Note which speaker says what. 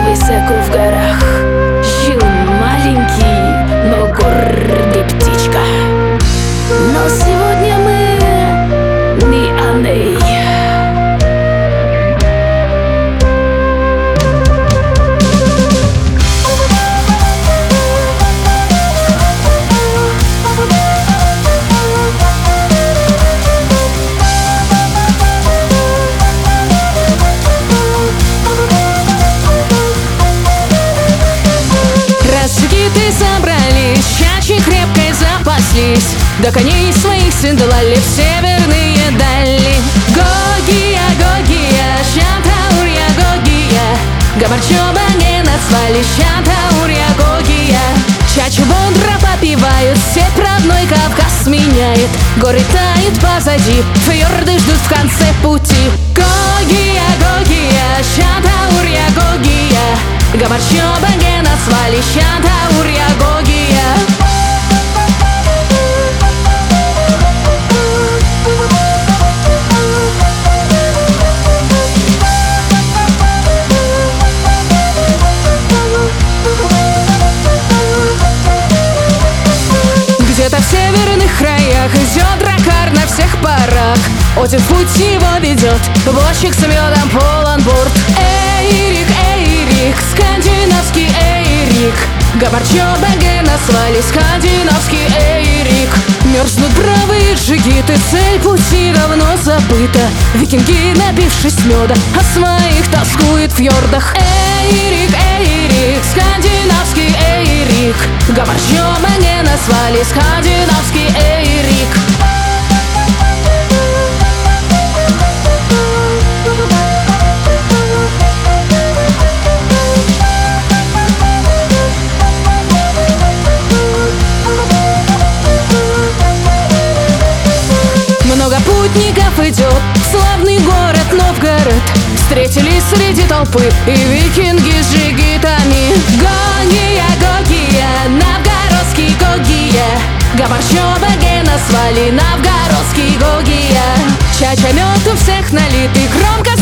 Speaker 1: высоко в горах жил маленький, но гордый птичка. Но сегодня мы не о ней.
Speaker 2: Собрались, чачи крепко запаслись, до коней своих седлали в северные дали. Гогия, Гогия, Шантаурья, Гогия, Гамарчоба не назвали Шантаурья, Гогия. Чачу бодро попивают, степь родной Кавказ меняет, горы тают позади, фьорды ждут в конце пути. Гогия, Гогия, Шантаурья, Гогия, Гамарчоба не назвали Шантаурья, Гогия. Где-то в северных краях идет дракар на всех парах. Один путь его ведет, возчик с медом полон бурт. Эйрик, Эйрик, скандинавский Эйрик, Гамарчоба назвали скандинавский Эйрик. Мерзнут бравые джигиты, цель пути давно забыта. Викинги, напившись меда, о своих тоскуют в фьордах. Эйрик, Эйрик, скандинавский Эйрик, Гамарчоба назвали скандинавский Эйрик. Много путников идет в славный город Новгород. Встретились среди толпы и викинги с джигитами. Гогия, Гогия, новгородский Гогия, Гамарчоба назвали новгородский Гогия. Чача мед у всех налитый, громко